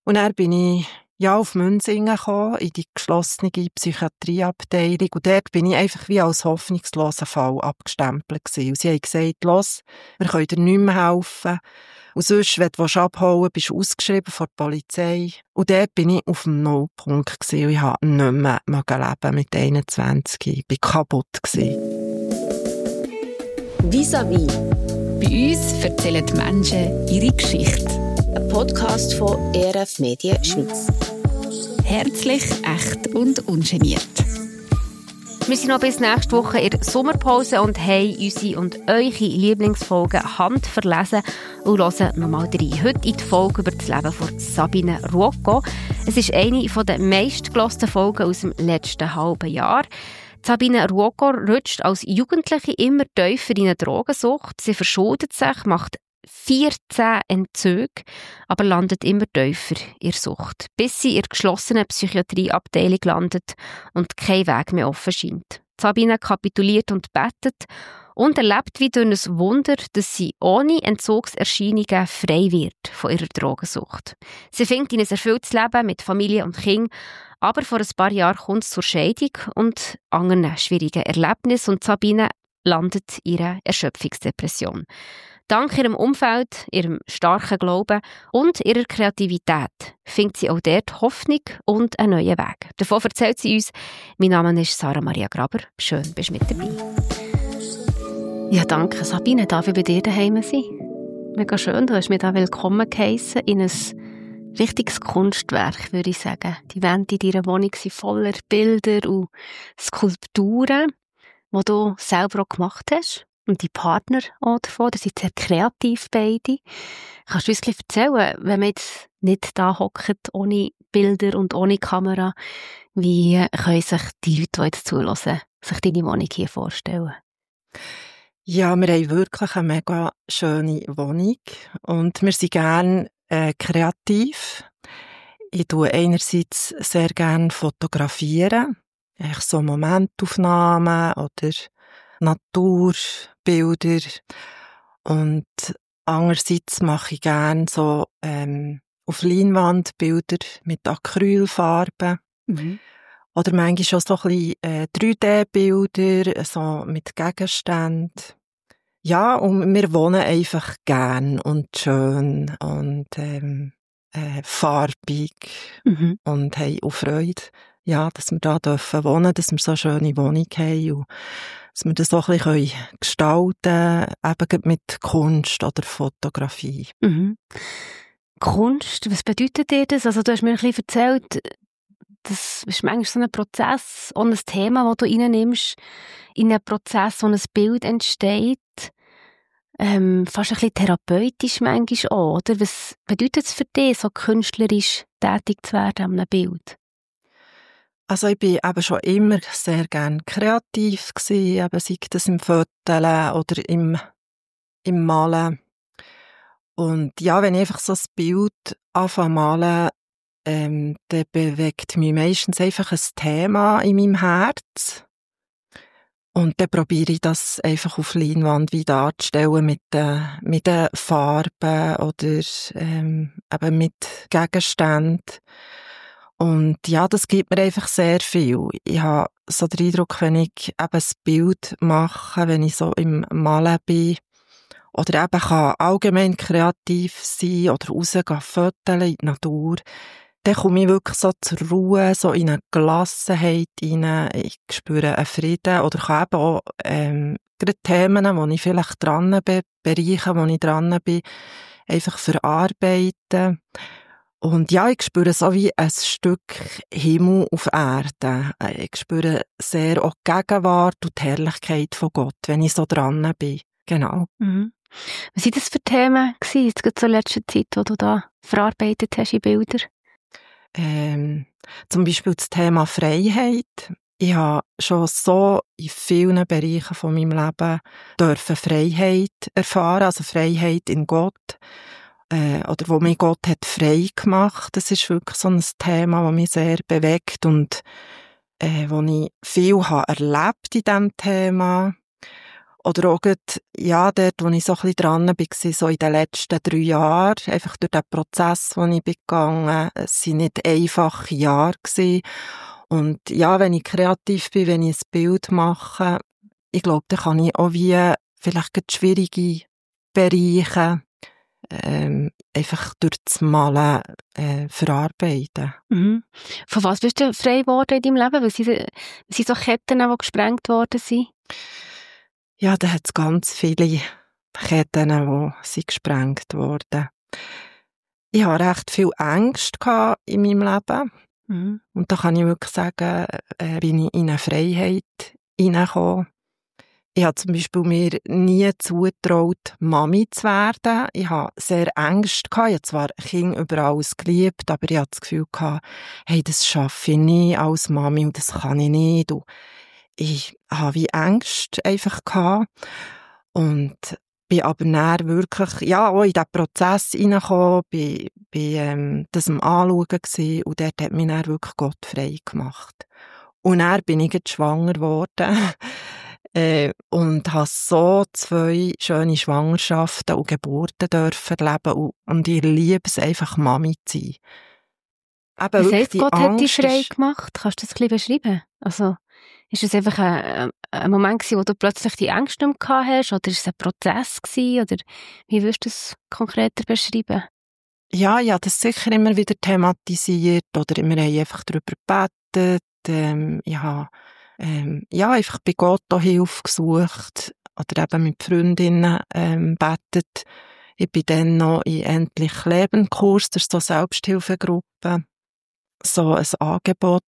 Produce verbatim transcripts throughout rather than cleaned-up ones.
Und dann bin ich ja, auf Münsingen gekommen, in die geschlossene Psychiatrieabteilung. Und dort bin ich einfach wie als hoffnungsloser Fall abgestempelt gewesen. Und sie haben gesagt, los, wir können dir nicht mehr helfen. Und sonst, wenn du abhauen willst, bist du ausgeschrieben von der Polizei. Und dort bin ich auf dem Nullpunkt gewesen. Und ich konnte nicht mehr leben mit einundzwanzig. Ich war kaputt gewesen. Vis-à-vis. Bei uns erzählen die Menschen ihre Geschichte. Ein Podcast von E R F Medien Schweiz. Herzlich, echt und ungeniert. Wir sind noch bis nächste Woche in der Sommerpause und haben unsere und eure Lieblingsfolgen handverlesen und hören nochmal rein. Heute in die Folge über das Leben von Sabine Ruocco. Es ist eine der meistgehörten Folgen aus dem letzten halben Jahr. Sabine Ruocco rutscht als Jugendliche immer tiefer in eine Drogensucht. Sie verschuldet sich, macht vierzehn Entzüge, aber landet immer tiefer in der Sucht, bis sie in der geschlossenen Psychiatrieabteilung landet und kein Weg mehr offen scheint. Sabine kapituliert und betet und erlebt wie durch ein Wunder, dass sie ohne Entzugserscheinungen frei wird von ihrer Drogensucht. Sie fängt in ein erfülltes Leben mit Familie und Kind, aber vor ein paar Jahren kommt es zur Scheidung und anderen schwierigen Erlebnissen und Sabine landet in ihrer Erschöpfungsdepression. Dank ihrem Umfeld, ihrem starken Glauben und ihrer Kreativität findet sie auch dort Hoffnung und einen neuen Weg. Davon erzählt sie uns. Mein Name ist Sarah Maria Graber. Schön, bist du mit dabei. Ja, danke Sabine, darf ich bei dir daheim sein? Mega schön, du hast mich da willkommen geheissen in ein richtiges Kunstwerk, würde ich sagen. Die Wände in deiner Wohnung sind voller Bilder und Skulpturen, die du selber auch gemacht hast. Und die Partner auch davon, die sind sehr kreativ beide. Kannst du uns ein bisschen erzählen, wenn man jetzt nicht da hockt, ohne Bilder und ohne Kamera, wie können sich die Leute, die jetzt zuhören, sich deine Wohnung hier vorstellen? Ja, wir haben wirklich eine mega schöne Wohnung und wir sind gerne äh, kreativ. Ich tue einerseits sehr gerne fotografieren, eigentlich so Momentaufnahmen oder Naturbilder. Und andererseits mache ich gerne so ähm, auf Leinwand Bilder mit Acrylfarben. Mhm. Oder manchmal auch so ein bisschen äh, drei D-Bilder, so mit Gegenständen. Ja, und wir wohnen einfach gern und schön und ähm, äh, farbig mhm. und haben auch Freude, ja, dass wir da dürfen wohnen, dass wir so eine schöne Wohnung haben und dass wir das auch ein bisschen gestalten können, eben mit Kunst oder Fotografie. Mhm. Kunst, was bedeutet dir das? Also du hast mir ein bisschen erzählt, das ist manchmal so ein Prozess und ein Thema, das du reinnimmst, in einen Prozess, wo ein Bild entsteht, ähm, fast ein bisschen therapeutisch manchmal auch, oder? Was bedeutet es für dich, so künstlerisch tätig zu werden an einem Bild? Also ich bin eben schon immer sehr gerne kreativ gewesen, eben sei das im Foteln oder im, im Malen. Und ja, wenn ich einfach so ein Bild anfange zu malen, ähm, dann bewegt mich meistens einfach ein Thema in meinem Herz. Und dann probiere ich das einfach auf Leinwand wie darzustellen mit den, mit den Farben oder ähm, eben mit Gegenständen. Und ja, das gibt mir einfach sehr viel. Ich habe so den Eindruck, wenn ich eben ein Bild mache, wenn ich so im Malen bin, oder eben kann allgemein kreativ sein oder rausgehen, foteln in die Natur, dann komme ich wirklich so zur Ruhe, so in eine Gelassenheit rein. Ich spüre einen Frieden oder kann eben auch ähm, gerade Themen, wo ich vielleicht dran bin, Bereiche, wo ich dran bin, einfach verarbeiten. Und ja, ich spüre so wie ein Stück Himmel auf Erde. Ich spüre sehr auch die Gegenwart und die Herrlichkeit von Gott, wenn ich so dran bin. Genau. Mhm. Was waren das für Themen gewesen, jetzt gerade zur letzten Zeit, die du da verarbeitet hast in Bilder? Ähm, zum Beispiel das Thema Freiheit. Ich habe schon so in vielen Bereichen von meinem Leben dürfen Freiheit erfahren, also Freiheit in Gott. Äh, oder wo mich Gott hat frei gemacht. Das ist wirklich so ein Thema, das mich sehr bewegt und äh, wo ich viel habe erlebt in diesem Thema. Oder auch gerade, ja, dort, wo ich so ein bisschen dran war, so in den letzten drei Jahren, einfach durch den Prozess, den ich bin gegangen bin, es waren nicht einfache Jahre gewesen. Und ja, wenn ich kreativ bin, wenn ich ein Bild mache, ich glaube, dann kann ich auch wie vielleicht gerade schwierige Bereiche ähm, einfach durch das Malen äh, verarbeiten. Mhm. Von was bist du frei geworden in deinem Leben? Was sind, was sind so Ketten, die gesprengt worden sind? Ja, da hat es ganz viele Ketten, die sind gesprengt wurden. Ich hatte recht viel Ängste in meinem Leben. Mhm. Und da kann ich wirklich sagen, äh, bin ich in eine Freiheit hineingekommen. Ich habe zum Beispiel mir nie zugetraut, Mami zu werden. Ich hatte sehr Ängste gehabt. Ich habe zwar Kinder über alles geliebt, aber ich hatte das Gefühl gehabt, hey, das schaffe ich nie als Mami und das kann ich nicht. Und ich hatte wie Ängste einfach gehabt. Und bin aber dann wirklich, ja, auch in diesen Prozess reingekommen, bin, bin ähm, das am Anschauen gewesen und dort hat mich dann wirklich Gott frei gemacht. Und dann bin ich jetzt schwanger geworden. Äh, und habe so zwei schöne Schwangerschaften und Geburten dürfen erleben und, und ich liebe es einfach, Mami zu sein. Eben Was heisst, Gott hat dich frei ist, gemacht? Kannst du das ein bisschen beschreiben? Also, ist es einfach ein, ein Moment gewesen, wo du plötzlich die Ängste nicht mehr hast? Oder ist es ein Prozess gewesen? Oder wie würdest du das konkreter beschreiben? Ja, ja, das sicher immer wieder thematisiert oder wir haben einfach darüber gebetet. Ähm, ich habe ähm, ja, einfach bei Gott auch Hilfe gesucht oder eben mit Freundinnen ähm, betet. Ich bin dann noch in Endlich Leben Kurs, das ist so eine Selbsthilfegruppe, so ein Angebot,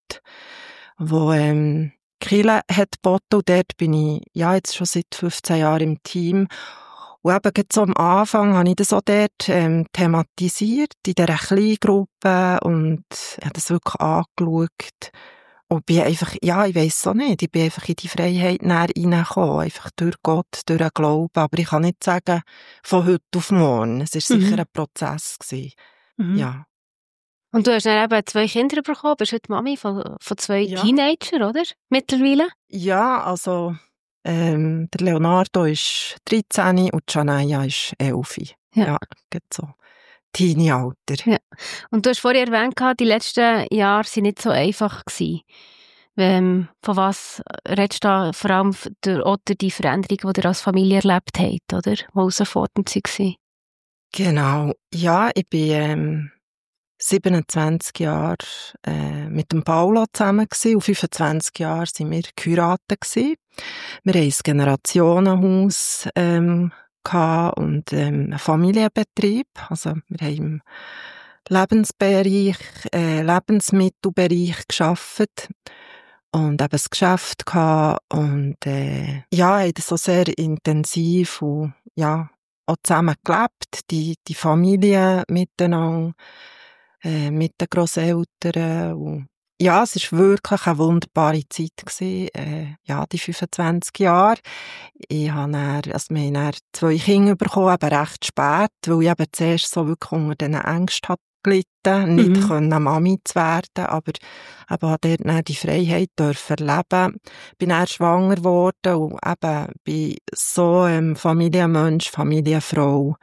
wo ähm, Kirche hat geboten und dort bin ich ja jetzt schon seit fünfzehn Jahren im Team. Und eben gerade so am Anfang habe ich das auch dort ähm, thematisiert, in dieser kleinen Gruppe und habe das wirklich angeschaut. Und bin einfach, ja, ich weiss auch nicht, ich bin einfach in die Freiheit näher reingekommen, einfach durch Gott, durch den Glauben. Aber ich kann nicht sagen, von heute auf morgen. Es war sicher Mhm. ein Prozess gewesen. Mhm. Ja. Und du hast dann eben zwei Kinder bekommen, bist heute Mami von, von zwei Ja. Teenagern, oder? Mittlerweile? Ja, also, ähm, der Leonardo ist dreizehn und Janaya ist elf. Ja. Ja, geht so. Teenie-Alter. Ja. Und du hast vorher erwähnt, die letzten Jahre waren nicht so einfach gewesen. Ähm, von was redest du da vor allem durch, oder die Veränderungen, die ihr als Familie erlebt habt, oder? Die herausfordernd waren? Genau. Ja, ich bin ähm, siebenundzwanzig Jahre äh, mit dem Paolo zusammen gewesen, und fünfundzwanzig Jahre sind wir geheiratet gewesen. Wir haben ein Generationenhaus ähm, gehabt und ähm, einen Familienbetrieb. Also wir haben im Lebensbereich, äh, Lebensmittelbereich gearbeitet und eben ein Geschäft gehabt und äh, ja, haben das so sehr intensiv und ja, auch zusammen gelebt, die, die Familie miteinander, äh, mit den Grosseltern. Und ja, es war wirklich eine wunderbare Zeit gewesen, äh, ja, die fünfundzwanzig Jahre. Ich habe dann, also wir haben dann zwei Kinder bekommen, eben recht spät, weil ich eben zuerst so wirklich unter diesen Ängsten hatte gelitten, nicht Mhm. können Mami zu werden, aber eben habe dort dann die Freiheit dürfen erleben. Bin dann schwanger geworden und eben bin so ein Familienmensch, Familienfrau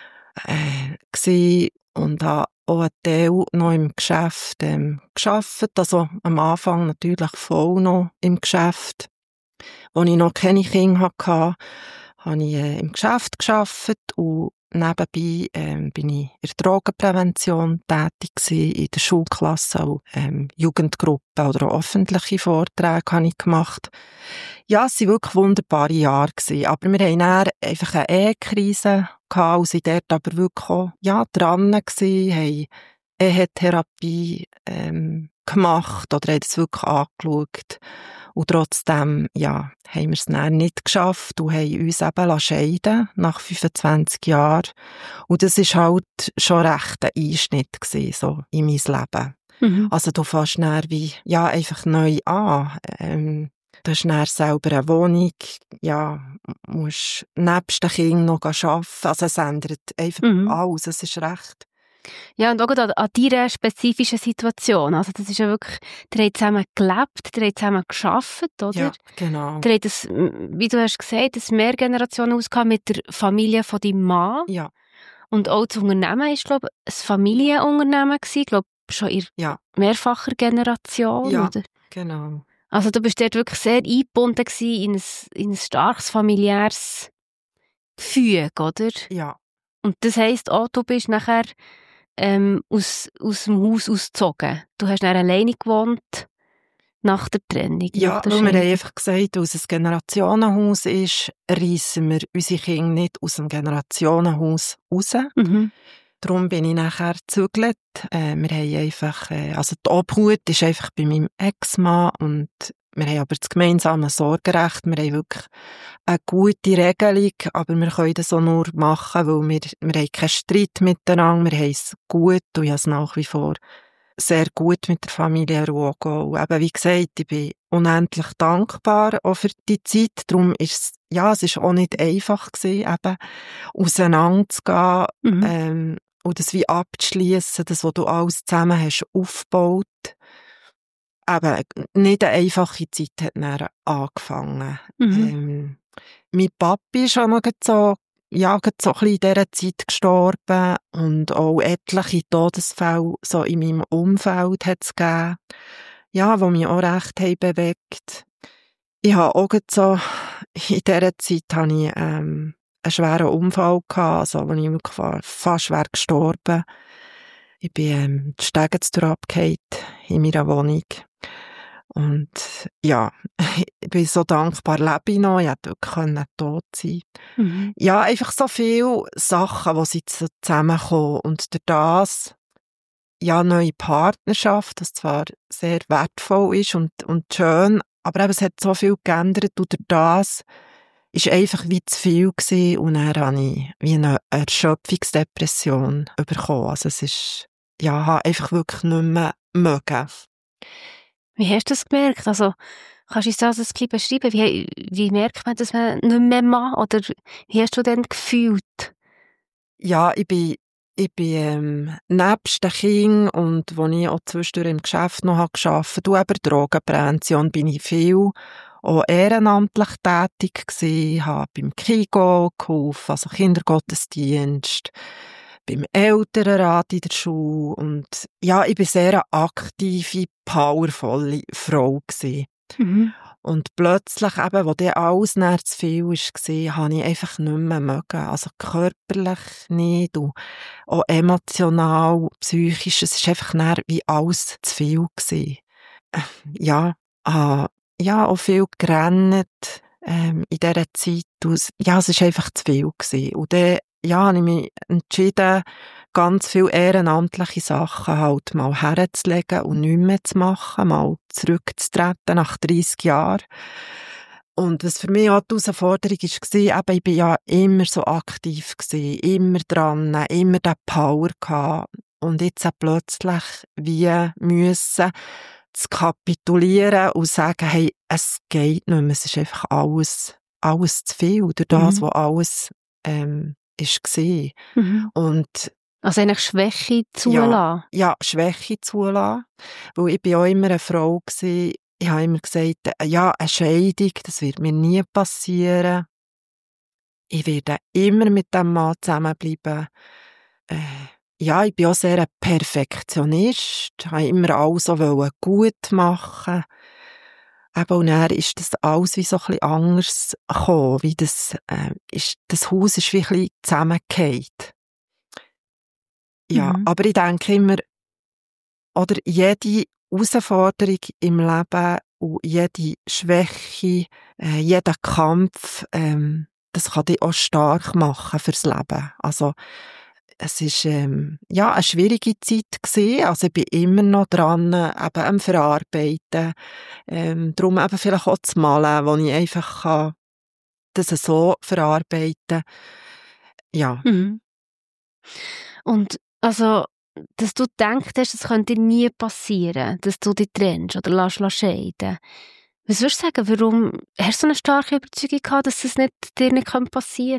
äh, gewesen und habe auch einen Teil noch im Geschäft ähm, gearbeitet, also am Anfang natürlich voll noch im Geschäft. Als ich noch keine Kinder hatte, habe ich äh, im Geschäft gearbeitet und nebenbei ähm, bin ich in der Drogenprävention tätig gewesen, in der Schulklasse, auch ähm, Jugendgruppen oder auch öffentliche Vorträge habe ich gemacht. Ja, es waren wirklich wunderbare Jahre gewesen, aber wir hatten dann einfach eine Ehekrise gehabt und sind dort aber wirklich auch, ja, dran gewesen, haben Ehetherapie ähm, gemacht oder haben es wirklich angeschaut. Und trotzdem, ja, haben wir es dann nicht geschafft und haben uns eben scheiden nach fünfundzwanzig Jahren. Und das war halt schon recht ein Einschnitt gewesen, so in mein Leben. Mhm. Also du fängst dann wie, ja, einfach neu an. Ähm, du hast dann selber eine Wohnung, ja, musst nebst den Kindern noch arbeiten. Also es ändert einfach Mhm. alles. Es ist recht Ja, und auch gerade an, an deiner spezifischen Situation. Also das ist ja wirklich, ihr habt zusammen gelebt, ihr habt zusammen gearbeitet, oder? Ja, genau. Ihr habt, das, wie du hast gesagt, ein Mehrgenerationenhaus mit der Familie von deinem Mann. Ja. Und auch das Unternehmen war, glaube ich, ein Familienunternehmen gewesen, glaube ich, schon in ja. mehrfacher Generation, ja, oder? Genau. Also du bist dort wirklich sehr eingebunden gewesen in ein, in ein starkes familiäres Gefüge, oder? Ja. Und das heisst auch, du bist nachher ähm, aus, aus dem Haus ausgezogen. Du hast dann alleine gewohnt nach der Trennung. Ja, der weil wir haben einfach gesagt, als es ein Generationenhaus ist, reissen wir unsere Kinder nicht aus dem Generationenhaus raus. Mhm. Darum bin ich nachher gezügelt. Äh, wir haben einfach, äh, also die Obhut ist einfach bei meinem Ex-Mann und wir haben aber das gemeinsame Sorgerecht. Wir haben wirklich eine gute Regelung, aber wir können das auch nur machen, weil wir, wir haben keinen Streit miteinander, wir haben es gut und ich habe es nach wie vor sehr gut mit der Familie Ruogo. Und eben, wie gesagt, ich bin unendlich dankbar auch für die Zeit. Darum ist es, ja, es ist auch nicht einfach gewesen, eben auseinanderzugehen, Mhm. ähm, und das wie abzuschliessen, das, was du alles zusammen hast aufgebaut. Eben, nicht eine einfache Zeit hat dann angefangen. Mhm. Ähm, mein Papi ist auch noch so, ja, so ein bisschen in dieser Zeit gestorben und auch etliche Todesfälle so in meinem Umfeld hat es gegeben, ja, die mich auch recht haben bewegt. Ich habe auch so, in dieser Zeit hatte ich ähm, einen schweren Unfall gehabt, also wo ich wirklich war, fast wäre gestorben. Ich bin ähm, die Stege abgefallen in meiner Wohnung. Und ja, ich bin so dankbar, lebe ich noch, ich hätte wirklich tot sein können. Mhm. Ja, einfach so viele Sachen, die sind so zusammenkommen. Und durch das, ja, eine neue Partnerschaft, das zwar sehr wertvoll ist und, und schön, aber eben, es hat so viel geändert und durch das ist einfach wie zu viel gewesen und dann habe ich wie eine Erschöpfungsdepression bekommen. Also es ist, ja, habe einfach wirklich nicht mehr mögen. Wie hast du das gemerkt? Also, kannst du uns das ein bisschen beschreiben? Wie, wie merkt man, dass man nicht mehr mag? Oder wie hast du denn gefühlt? Ja, ich bin, ich bin ähm, nebst den Kindern und wo ich auch zwischendurch im Geschäft noch habe gearbeitet habe, über Drogenprävention, bin ich viel auch ehrenamtlich tätig gewesen, habe beim KIGO geholfen, also Kindergottesdienst, beim Elternrat in der Schule und ja, ich bin sehr eine aktive, powervolle Frau gewesen. Mhm. Und plötzlich eben, wo dann alles näher zu viel war, habe ich einfach nicht mehr mögen. Also körperlich nicht und auch emotional, psychisch, es war einfach näher wie alles zu viel gewesen. Ja, ah, ja, auch viel gerannt ähm, in dieser Zeit. Und, ja, es war einfach zu viel gewesen. Und dann, ja, habe ich mich entschieden, ganz viele ehrenamtliche Sachen halt mal herzulegen und nichts mehr zu machen, mal zurückzutreten nach dreissig Jahren. Und was für mich auch die Herausforderung war, eben, ich war ja immer so aktiv gewesen, immer dran, immer den Power gehabt. Und jetzt auch plötzlich wie müssen zu kapitulieren und sagen, hey, es geht nicht mehr, es ist einfach alles, alles zu viel, durch das, Mhm. was alles ähm, ist gewesen. Mhm. Und Also eigentlich Schwäche zulassen. ja, Schwäche zulassen. Weil ich bin auch immer eine Frau gewesen, ich habe immer gesagt, ja, eine Scheidung, das wird mir nie passieren. Ich werde immer mit dem Mann zusammenbleiben. Äh, ja, ich bin auch sehr ein Perfektionist, habe immer alles so gut machen. Eben, und dann ist das alles wie so ein bisschen anders gekommen, wie das, äh, ist, das Haus ist wie ein bisschen zusammengefallen. Ja, Mhm. aber ich denke immer, oder jede Herausforderung im Leben und jede Schwäche, äh, jeder Kampf, ähm, das kann dich auch stark machen fürs Leben. Also, es ist, ähm, ja, eine schwierige Zeit gewesen. Also, ich bin immer noch dran, eben am Verarbeiten. Ähm, darum eben vielleicht auch das Malen, wo ich einfach kann, das so verarbeiten. Ja. Mhm. Und, also, dass du gedacht hast, es könnte dir nie passieren, dass du dich trennst oder lässt, lässt scheiden. Was würdest du sagen, warum hast du so eine starke Überzeugung gehabt, dass es nicht, dir nicht passieren kann?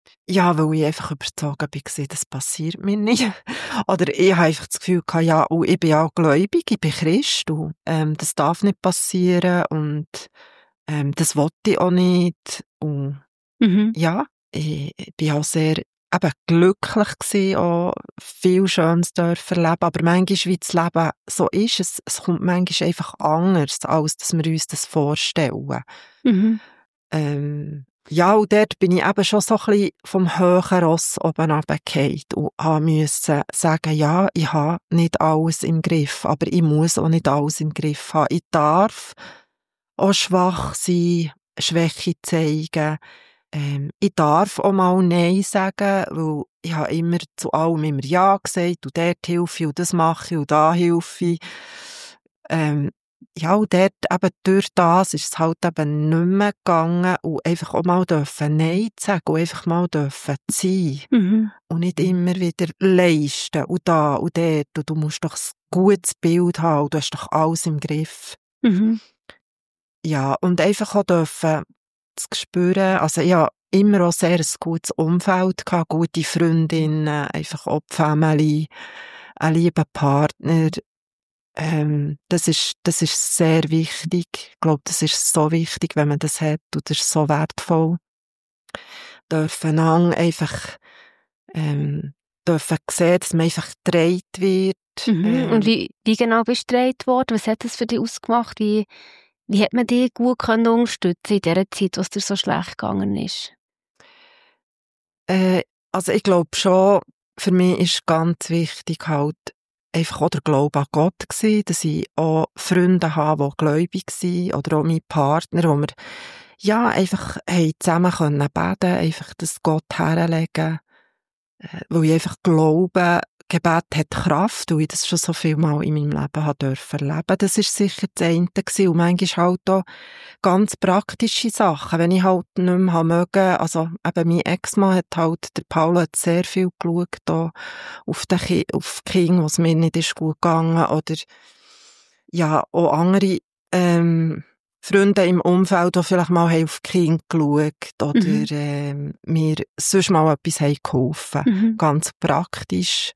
Ja, weil ich einfach überzeugt war, das passiert mir nicht. Oder ich habe einfach das Gefühl gehabt, ja, und ich bin auch gläubig, ich bin Christ, und ähm, das darf nicht passieren und ähm, das wollte ich auch nicht. Und Mhm. ja, ich, ich bin auch sehr eben glücklich gewesen, auch viel Schönes dürfen erleben, aber manchmal, wie das Leben so ist, es, es kommt manchmal einfach anders, als dass wir uns das vorstellen. Mhm. Ähm, ja, und dort bin ich eben schon so ein bisschen vom höheren Ross oben runtergefallen und habe müssen sagen, ja, ich habe nicht alles im Griff, aber ich muss auch nicht alles im Griff haben. Ich darf auch schwach sein, Schwäche zeigen. Ähm, ich darf auch mal Nein sagen, weil ich habe immer zu allem immer Ja gesagt und dort helfe ich und das mache ich und da helfe ich. Ähm, ja, und dort eben durch das ist es halt eben nicht mehr gegangen und einfach auch mal dürfen Nein sagen und einfach mal dürfen sein. Mhm. Und nicht immer wieder leisten und da und dort und du musst doch ein gutes Bild haben und du hast doch alles im Griff. Mhm. Ja, und einfach auch dürfen zu spüren, also ich habe immer auch sehr ein gutes Umfeld gehabt, gute Freundinnen, einfach auch die Family, einen lieben Partner. Ähm, das ist, das ist sehr wichtig. Ich glaube, das ist so wichtig, wenn man das hat, und das ist so wertvoll. Dürfen einander einfach, ähm, dürfen sehen, dass man einfach getragen wird. Mhm. Ähm, Und wie, wie genau bist du gedreht worden? Was hat das für dich ausgemacht? Wie, wie hat man dich gut können unterstützen in dieser Zeit, was dir so schlecht gegangen ist? Äh, also ich glaube schon, für mich ist ganz wichtig halt einfach auch der Glaube an Gott gewesen, dass ich auch Freunde habe, die gläubig sind, oder auch mein Partner, wo wir ja einfach hey, zusammen können beten, einfach das Gott herlegen, äh, weil ich einfach glaube, Gebet hat Kraft, weil ich das schon so viel Mal in meinem Leben habe dürfen erleben. Das ist sicher das eine gewesen. Und manchmal halt auch ganz praktische Sachen, wenn ich halt nicht mehr mögen, also eben mein Ex-Mann hat halt, der Paulo hat sehr viel geschaut da auf die, Ki- auf die Kinder, was mir nicht ist gut gegangen, oder ja, auch andere ähm, Freunde im Umfeld, die vielleicht mal haben auf die Kinder geschaut oder Mhm. ähm, mir sonst mal etwas haben geholfen. Mhm. Ganz praktisch.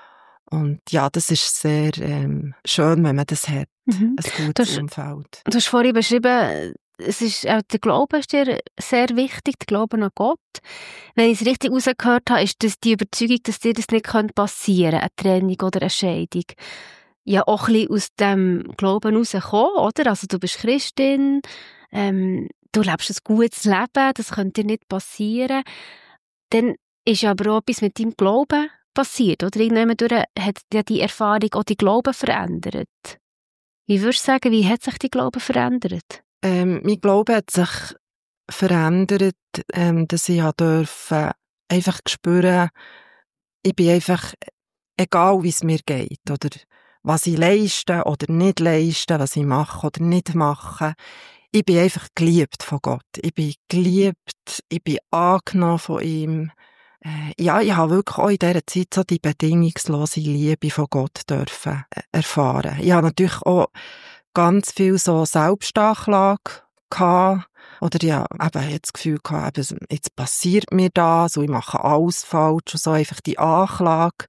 Und ja, das ist sehr ähm, schön, wenn man das hat, Mhm. ein Du gutes hast, Umfeld. du hast vorhin beschrieben, es ist, auch der Glaube ist dir sehr wichtig, der Glaube an Gott. Wenn ich es richtig rausgehört habe, ist das die Überzeugung, dass dir das nicht passieren könnte, eine Trennung oder eine Scheidung. Ja, auch ein bisschen aus dem Glauben rausgekommen, oder? Also du bist Christin, ähm, du lebst ein gutes Leben, das könnte dir nicht passieren. Dann ist aber auch etwas mit deinem Glauben passiert, oder? Irgendwann durch hat ja die Erfahrung auch die Glauben verändert. Wie würdest du sagen, wie hat sich die Glaube verändert? Ähm, mein Glaube hat sich verändert, ähm, dass ich durfte einfach spüren, ich bin einfach, egal wie es mir geht, oder was ich leiste oder nicht leiste, was ich mache oder nicht mache, ich bin einfach geliebt von Gott. Ich bin geliebt, ich bin angenommen von ihm. Äh, ja, ich habe wirklich auch in dieser Zeit so die bedingungslose Liebe von Gott dürfen äh, erfahren. Ich habe natürlich auch ganz viel so Selbstanklage gehabt. Oder ja, eben, ich hatte das Gefühl gehabt, eben, jetzt passiert mir das und ich mache alles falsch und so, einfach die Anklage.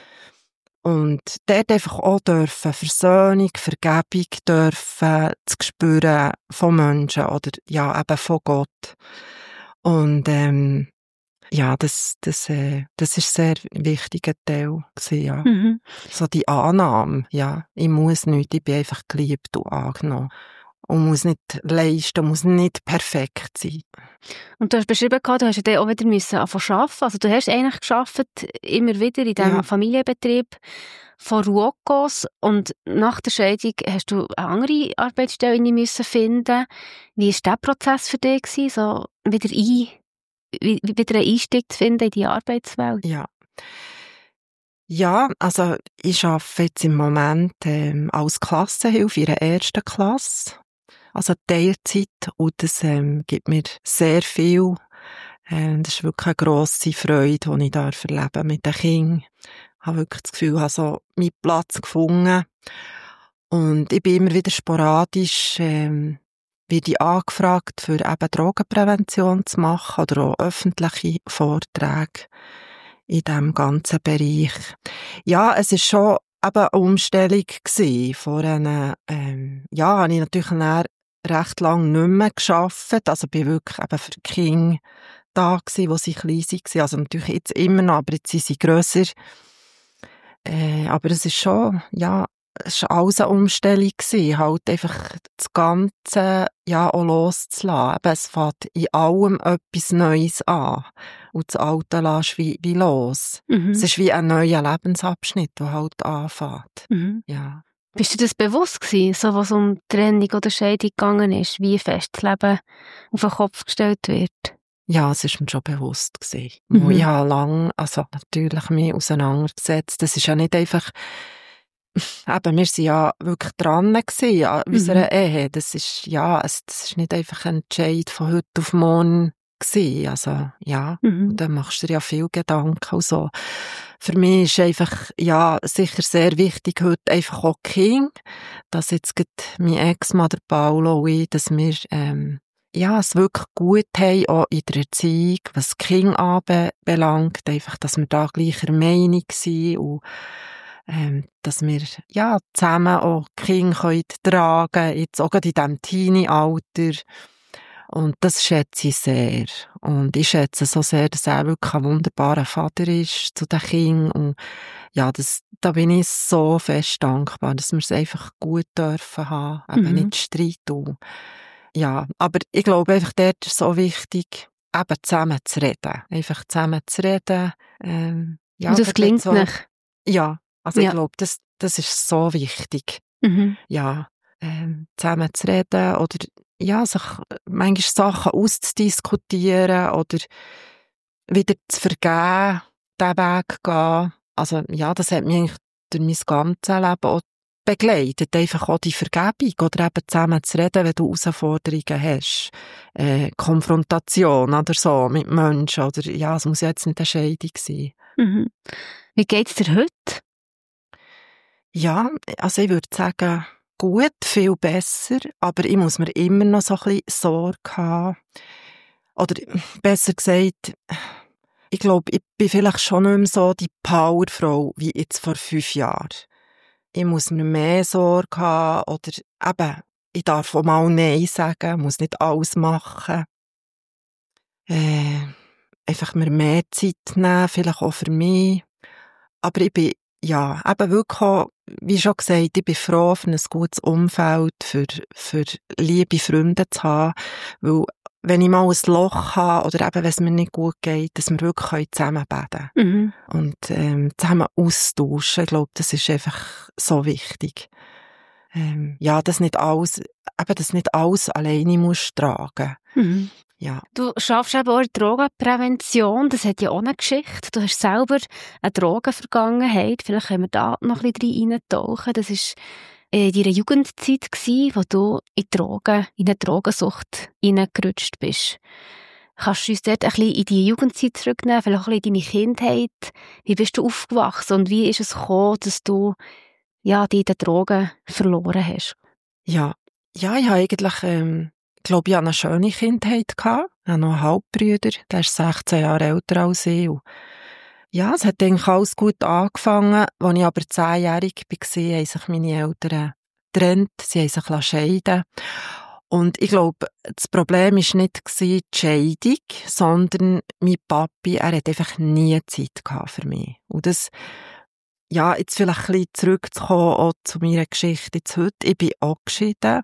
Und dort einfach auch dürfen Versöhnung, Vergebung dürfen zu spüren von Menschen oder ja, eben von Gott. Und ähm, ja, das, das, äh, das ist ein sehr wichtiger Teil gewesen, ja. Mhm. So die Annahme, ja. Ich muss nichts, ich bin einfach geliebt und angenommen. Und muss nicht leisten, muss nicht perfekt sein. Und du hast beschrieben, du hast ja dann auch wieder müssen anfangen arbeiten. Also du hast eigentlich gearbeitet, immer wieder in diesem Ja. Familienbetrieb von Ruokos. Und nach der Scheidung hast du eine andere Arbeitsstelle müssen finden. Wie war der Prozess für dich gewesen, so wieder, ein, wie- wieder einen Einstieg zu finden in die Arbeitswelt? Ja. Ja, also ich arbeite jetzt im Moment ähm, als Klassenhilfe in der ersten Klasse. Also Teilzeit, und das ähm, gibt mir sehr viel. Ähm, das ist wirklich eine grosse Freude, die ich da erleben mit den Kindern. Ich habe wirklich das Gefühl, ich habe so meinen Platz gefunden. Und ich bin immer wieder sporadisch ähm, werde ich angefragt, für eben Drogenprävention zu machen oder auch öffentliche Vorträge in diesem ganzen Bereich. Ja, es ist schon eben eine Umstellung gewesen. Vorher, ähm, ja, habe ich natürlich dann recht lange nicht mehr gearbeitet. Also bin wirklich eben für die Kinder da gewesen, wo sie klein waren. Also natürlich jetzt immer noch, aber jetzt sind sie grösser. Äh, aber es ist schon, ja, es war alles eine Umstellung gewesen, halt einfach das Ganze, ja, auch loszulassen. Eben, es fängt in allem etwas Neues an. Und das Alte lässt wie, wie los. Mhm. Es ist wie ein neuer Lebensabschnitt, der halt anfängt. Mhm. Ja. Bist du das bewusst gewesen, so was um Trennung oder Scheidung gegangen ist, wie fest das Leben auf den Kopf gestellt wird? Ja, es ist mir schon bewusst gewesen. Mhm. Ich habe lange, also natürlich mich auseinandergesetzt. Das ist ja nicht einfach, eben, wir sind ja wirklich dran gewesen an unserer Mhm. Ehe. Das ist, ja, es, das ist nicht einfach ein Entscheid von heute auf morgen gewesen. Also, ja, Mhm. und dann machst du dir ja viel Gedanken und so. Für mich ist einfach, ja, sicher sehr wichtig heute einfach auch die Kinder, dass jetzt gerade mein Ex-Mann, der Paolo und ich, dass wir, ähm, ja, es wirklich gut haben, auch in der Erziehung, was die Kinder anbelangt, einfach, dass wir da gleicher Meinung sind und ähm, dass wir ja, zusammen auch die Kinder können tragen, jetzt auch gerade in diesem Teenie-Alter. Und das schätze ich sehr. Und ich schätze so sehr, dass er wirklich ein wunderbarer Vater ist zu den Kindern. Und ja, das, da bin ich so fest dankbar, dass wir es einfach gut dürfen haben, eben Mhm. nicht Streit und ja, aber ich glaube einfach, dort ist es so wichtig, eben zusammen zu reden. Einfach zusammen zu reden. Ähm, ja, Und das gerade klingt so, nicht. ja, also Ja. ich glaube, das, das ist so wichtig. Mhm. Ja, ähm, zusammen zu reden oder ja, sich manchmal Sachen auszudiskutieren oder wieder zu vergeben, diesen Weg gehen. Also ja, das hat mich eigentlich durch mein ganzes Leben auch begleitet, einfach auch die Vergebung oder eben zusammen zu reden, wenn du Herausforderungen hast. Äh, Konfrontation oder so mit Menschen oder ja, es muss ja jetzt nicht eine Scheidung sein. Mhm. Wie geht's dir heute? Ja, also ich würde sagen, gut, viel besser, aber ich muss mir immer noch so ein bisschen Sorge haben. Oder besser gesagt, ich glaube, ich bin vielleicht schon nicht mehr so die Powerfrau wie jetzt vor fünf Jahren. Ich muss mir mehr Sorge haben oder eben, ich darf auch mal Nein sagen, muss nicht alles machen. Äh, einfach mir mehr Zeit nehmen, vielleicht auch für mich. Aber ich bin, ja, eben wirklich auch, wie schon gesagt, ich bin froh, für ein gutes Umfeld, für, für liebe Freunde zu haben, weil wenn ich mal ein Loch habe oder eben, wenn es mir nicht gut geht, dass wir wirklich zusammen beten können. Mhm. Und ähm, zusammen austauschen. Ich glaube, das ist einfach so wichtig. Ähm, ja, dass nicht alles, eben, dass nicht alles alleine musst tragen. Mhm. Ja. Du schaffst eben auch in der Drogenprävention, das hat ja auch eine Geschichte. Du hast selber eine Drogenvergangenheit, vielleicht können wir da noch ein bisschen reintauchen. Das war in deiner Jugendzeit, wo du in Drogen, in eine Drogensucht hineingerutscht bist. Kannst du uns dort ein bisschen in die Jugendzeit zurücknehmen, vielleicht auch ein bisschen in deine Kindheit? Wie bist du aufgewachsen und wie ist es gekommen, dass du ja, die in den Drogen verloren hast? Ja, ja, ich habe eigentlich, ähm, ich glaube, ich hatte eine schöne Kindheit gehabt. Ich habe noch einen Halbbruder, der ist sechzehn Jahre älter als ich. Und ja, es hat eigentlich alles gut angefangen. Als ich aber zehnjährig war, haben sich meine Eltern getrennt. Sie haben sich scheiden. Und ich glaube, das Problem war nicht die Scheidung, sondern mein Papi, er hat einfach nie Zeit gehabt für mich. Und das, ja, jetzt vielleicht ein bisschen zurückzukommen auch zu meiner Geschichte jetzt heute. Ich bin auch geschieden.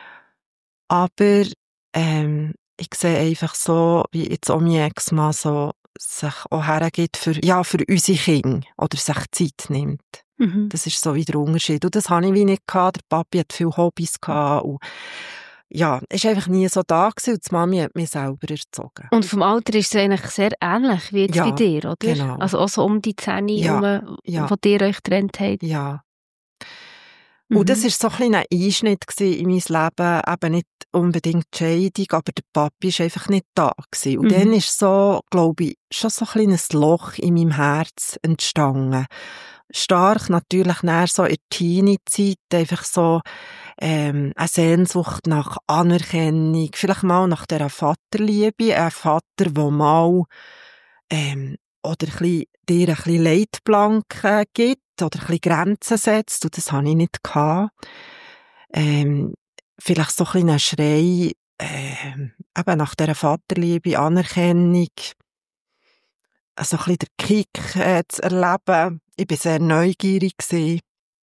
Aber ähm, ich sehe einfach so, wie jetzt auch mein Ex-Mann so sich auch hergibt für, ja, für unsere Kinder oder sich Zeit nimmt. Mhm. Das ist so wie der Unterschied. Und das habe ich wie nicht gehabt. Der Papi hat viele Hobbys gehabt. Und ja, es war einfach nie so da gewesen. Und die Mami hat mich selber erzogen. Und vom Alter ist es eigentlich sehr ähnlich wie jetzt Ja, bei dir, oder? genau. Also auch so um die zehn Ja, herum, ja. wo ihr euch getrennt habt. Ja. Mhm. Und das war so ein, ein Einschnitt in mein Leben, eben nicht unbedingt die Scheidung, aber der Papi war einfach nicht da gewesen. Und Mhm. dann ist so, glaube ich, schon so ein kleines Loch in meinem Herz entstanden, stark natürlich nach so in der Teenie-Zeit einfach so ähm, eine Sehnsucht nach Anerkennung, vielleicht mal nach dieser Vaterliebe, ein Vater, der mal ähm, oder ein bisschen, dir ein bisschen Leitplanken gibt oder ein bisschen Grenzen setzt, und das hatte ich nicht gehabt. Ähm, vielleicht so ein bisschen ein Schrei ähm, eben nach dieser Vaterliebe, Anerkennung, so ein bisschen den Kick äh, zu erleben. Ich war sehr neugierig gewesen.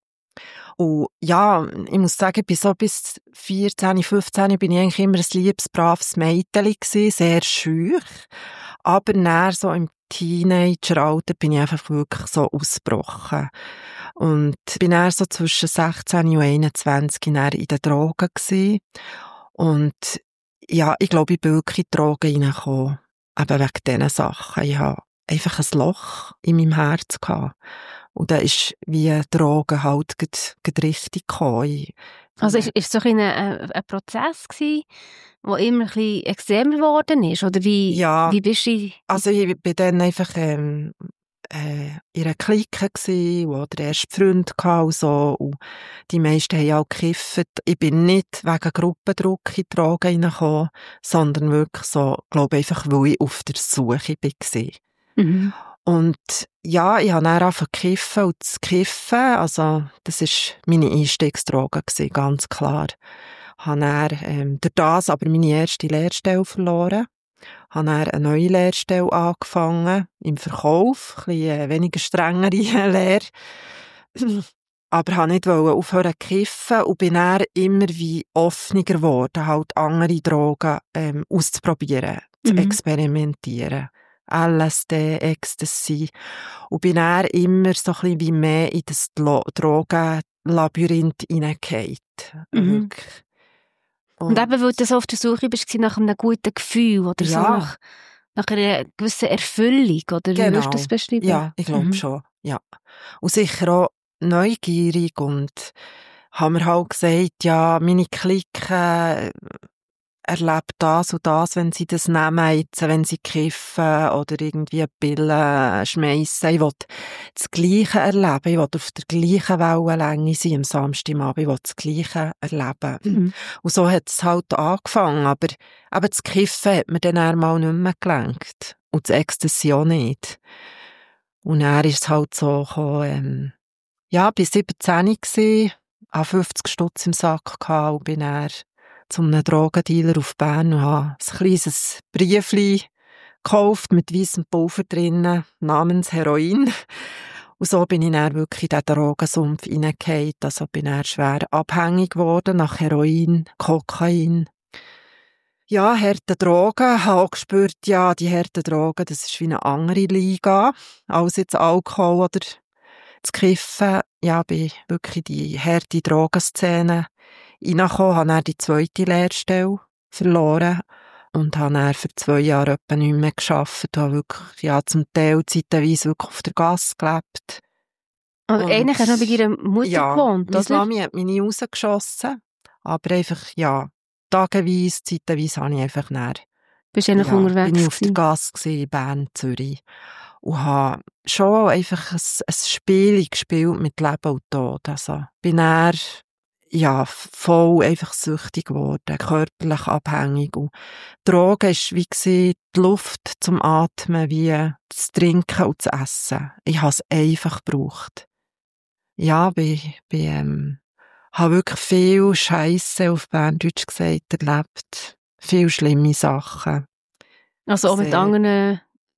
Und ja, ich muss sagen, ich bin so bis vierzehn, fünfzehn bin ich eigentlich immer ein liebes, braves Mädchen gewesen, sehr schüch. Aber dann so im Teenageralter bin ich einfach wirklich so ausgebrochen. Und bin dann so zwischen sechzehn und einundzwanzig dann in den Drogen gewesen. Und ja, ich glaube, ich bin wirklich in die Drogen reingekommen. Eben wegen diesen Sachen. Ich hatte einfach ein Loch in meinem Herz gehabt. Und da ist wie Drogen halt gerade richtig gekommen. Also ist es so ein, ein, ein Prozess gewesen, der immer ein bisschen extremer geworden ist? Oder wie, ja, wie bist du... Also ich war dann einfach ähm, äh, in einer Clique gsi, wo der erste Freund hatte und so. Und die meisten haben auch gekifft. Ich bin nicht wegen Gruppendruck in die Drogen reingekommen, sondern wirklich so, glaube ich, einfach, weil ich auf der Suche war. Mhm. Und ja, ich habe dann angefangen zu kiffen und zu kiffen. Also, das war meine Einstiegsdroge gewesen, ganz klar. Ich habe dann, ähm, durch das aber meine erste Lehrstelle verloren. Ich habe dann eine neue Lehrstelle angefangen, im Verkauf, ein bisschen äh, weniger strengere Lehre. Aber ich wollte nicht aufhören zu kiffen und bin dann immer wie offener geworden, halt andere Drogen ähm, auszuprobieren, mhm. zu experimentieren. L S D, Ecstasy. Und bin dann immer so ein bisschen wie mehr in das Drogenlabyrinth hineingefallen. Mhm. Und, und eben, weil du so auf der Suche bist nach einem guten Gefühl oder ja. so nach, nach einer gewissen Erfüllung, oder genau. Wie würdest du das beschreiben? Ja, ich glaube mhm. schon, ja. Und sicher auch neugierig und haben mir halt gesagt, ja, meine Clique erlebt das und das, wenn sie das nehmen, jetzt, wenn sie kiffen oder irgendwie Pillen schmeissen. Ich will das Gleiche erleben. Ich will auf der gleichen Wellenlänge sein am Samstagabend. Ich will das Gleiche erleben. Mhm. Und so hat es halt angefangen. Aber eben das Kiffen hat mir dann einmal nicht mehr gelenkt. Und das Ecstasy auch nicht. Und dann ist es halt so gekommen, ähm, ja, ich war siebzehn gewesen, hatte fünfzig Stutz im Sack gehabt und bin dann zu einem Drogendealer auf Bern und habe ein kleines Briefchen gekauft mit weissem Pulver drinnen, namens Heroin. Und so bin ich dann wirklich in diesen Drogensumpf hineingefallen. Also bin ich schwer abhängig geworden nach Heroin, Kokain. Ja, harte Drogen. Ich habe auch gespürt, ja, die harten Drogen, das ist wie eine andere Liga als jetzt Alkohol oder das Kiffen. Ja, bin wirklich in die harte Drogenszene reingekommen, habe dann die zweite Lehrstelle verloren und habe dann für zwei Jahre etwa nicht mehr gearbeitet. Habe wirklich, ja, zum Teil zeitweise wirklich auf der Gasse gelebt. Aber eigentlich hast du noch bei deiner Mutter ja, gewohnt, oder? Ja, meine Mami hat mich nie rausgeschossen. Aber einfach, ja, tageweise, zeitweise habe ich einfach näher. Bist du eigentlich ja, unterwegs bin ich auf gewesen? der Gasse in Bern, Zürich. Und habe schon einfach ein, ein Spiel gespielt mit Leben und Tod. Also, bin dann ja, voll einfach süchtig geworden, körperlich abhängig. Und Drogen war wie gewesen, die Luft zum Atmen, wie das Trinken und das Essen. Ich habe es einfach gebraucht. Ja, bin, bin, ähm, habe wirklich viel Scheisse auf Berndeutsch gesagt erlebt. Viel schlimme Sachen. Also auch mit anderen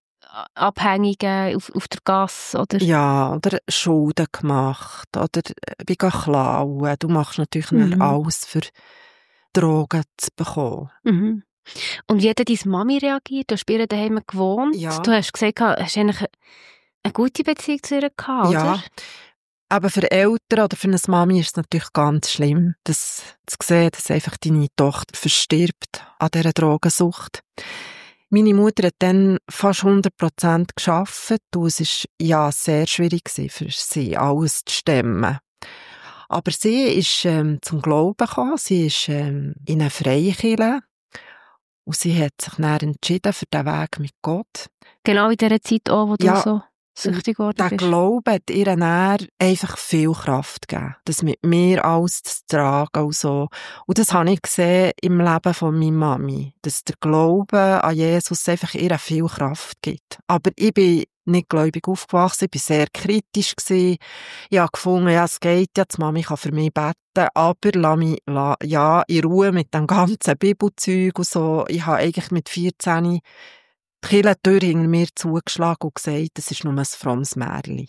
Abhängigen auf, auf der Gasse, oder? Ja, oder Schulden gemacht, oder bin klauen. Du machst natürlich mhm. alles, für Drogen zu bekommen. Mhm. Und wie hat deine Mami reagiert? Du hast bei ihr daheim gewohnt. Ja. Du hast gesagt, du hast eigentlich eine gute Beziehung zu ihr gehabt, ja. oder? Aber für Eltern oder für eine Mami ist es natürlich ganz schlimm, das zu sehen, dass einfach deine Tochter verstirbt an dieser Drogensucht. Meine Mutter hat dann fast hundert Prozent gearbeitet und es war ja sehr schwierig für sie, alles zu stemmen. Aber sie ist ähm, zum Glauben gekommen, sie ist ähm, in eine Freikirche und sie hat sich dann entschieden für den Weg mit Gott. Genau in dieser Zeit auch, wo ja, du so... süchtig geworden Der bist. Glaube hat ihr dann einfach viel Kraft gegeben, das mit mir alles zu tragen und so. Und das habe ich gesehen im Leben von meiner Mami, dass der Glaube an Jesus einfach ihr viel Kraft gibt. Aber ich bin nicht gläubig aufgewachsen, ich war sehr kritisch gewesen. Ich habe gefunden, ja, es geht ja, die Mami kann für mich beten, aber lass mich, lass, ja, in Ruhe mit dem ganzen Bibelzeug und so. Ich habe eigentlich mit vierzehn die Kirchentür hinter mir zugeschlagen und gesagt, das ist nur ein frommes Märchen.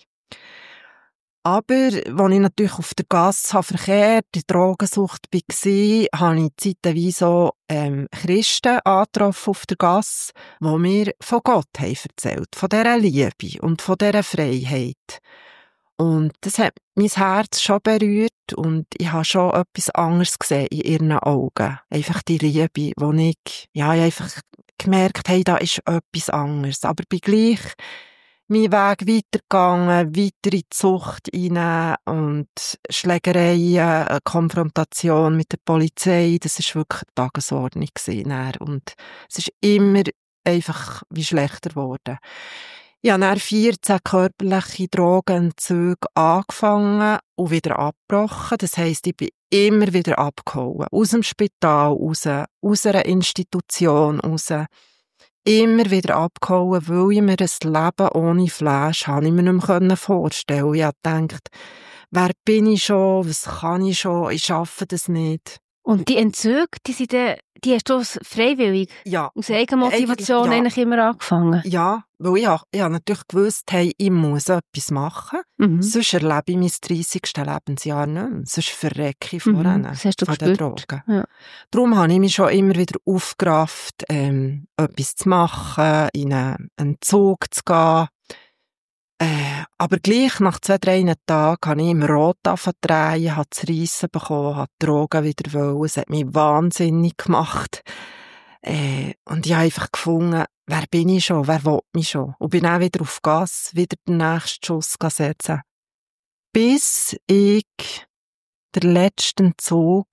Aber, als ich natürlich auf der Gasse verkehrt, in Drogensucht war, habe ich zeitweise so ähm, Christen angetroffen auf der Gasse, die mir von Gott haben erzählt, von dieser Liebe und von dieser Freiheit. Und das hat mein Herz schon berührt und ich habe schon etwas anderes gesehen in ihren Augen. Einfach die Liebe, wo ich, ja, ich einfach gemerkt habe, hey, da ist etwas anderes. Aber bin gleich meinen Weg weitergegangen, weiter in die Sucht rein und Schlägereien, Konfrontation mit der Polizei, das war wirklich eine Tagesordnung gewesen. Und es ist immer einfach wie schlechter geworden. Ich habe dann vierzehn körperliche Drogenentzüge angefangen und wieder abgebrochen. Das heisst, ich bin immer wieder abgehauen. Aus dem Spital raus, aus einer Institution raus. Immer wieder abgehauen, weil ich mir ein Leben ohne Flash habe ich mir nicht mehr vorstellen. Ich habe gedacht, wer bin ich schon, was kann ich schon, ich schaffe das nicht. Und die Entzüge, die, sind die, die hast du freiwillig, ja. aus Eigenmotivation ja. eigentlich immer angefangen? Ja, weil ich, ich habe natürlich gewusst, hey, ich muss etwas machen, Mhm. sonst erlebe ich mein dreißigste Lebensjahr nicht mehr, sonst verrecke ich Mhm. voran Das hast du von den gespürt. Drogen. Ja. Darum habe ich mich schon immer wieder aufgerafft, ähm, etwas zu machen, in einen Entzug zu gehen. Äh, aber gleich nach zwei, drei Tagen habe ich im Rot angefangen, habe zu reissen bekommen, habe die Drogen wieder wollen. Es hat mich wahnsinnig gemacht. Äh, und ich habe einfach gefunden, wer bin ich schon, wer will mich schon? Und bin auch wieder auf Gas, wieder den nächsten Schuss setzen. Bis ich den letzten Zug